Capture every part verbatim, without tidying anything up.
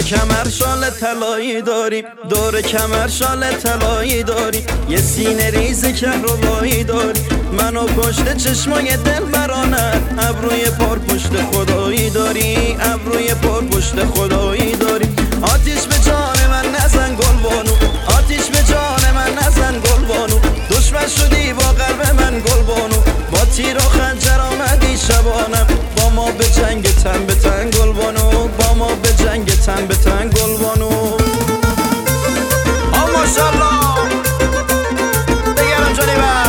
کمر شال طلایی داری، دور کمر شال طلایی داری، یه سینه ریز کهربایی داری، منو پشت چشمای دل برانت، ابروی پر پشت خدایی داری، ابروی پر پشت خدایی داری. آتیش به جان من نزن گلبانو، آتیش به جان من نزن گلبانو، دشمن شدی با قلب من گلبانو، با تیر و خنجر آمدی شبانم، با ما به جنگ تن به تن گلبانو، با ما به جنگ تن به تن گلبانو. آ ماشاءالله بگرم جانی با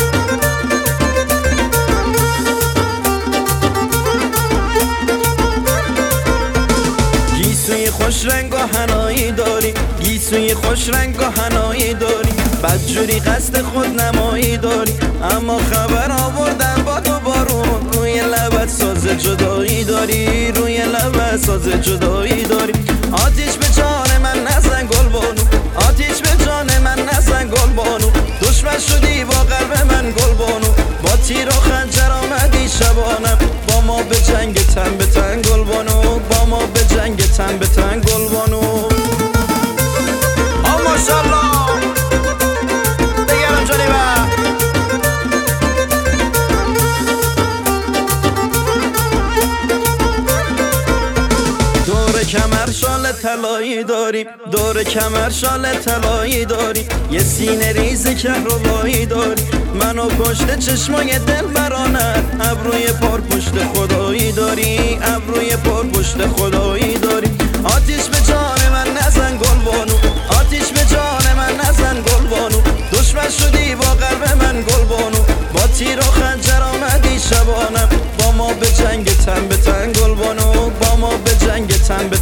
گیسوی خوش رنگ و حنایی داری، گیسوی خوش رنگ و حنایی داری، بدجوری قصد خود نمایی داری، اما خبر آوردن با تو بارون، روی لبت ساز جدایی داری، روی لبت ساز جدایی داری. آتیش به جان من نزن گلبانو، آتیش به جان من نزن گلبانو، دشمن شدی با قلب من گلبانو، با تیر و خنجر آمدی شبانم، با ما به جنگ تن به تن گلبانو، با ما به جنگ تن به تن گلبانو. آ ماشاءالله بگرم جانی با دور کمر شال طلایی داری، دور کمر شال طلایی داری، یه سینه ریز کهربایی داری، منو پشت چشمای دل برانت، ابروی پر پشت خدایی داری، ابروی پر پشت خدایی داری. آتیش به جان من نزن گلبانو، آتیش به جان من نزن گلبانو، دشمن شدی با قلب من گلبانو، با تیر و خنجر آمدی شبانم، با ما به جنگ تن به تن گلبانو، با ما به جنگ تن به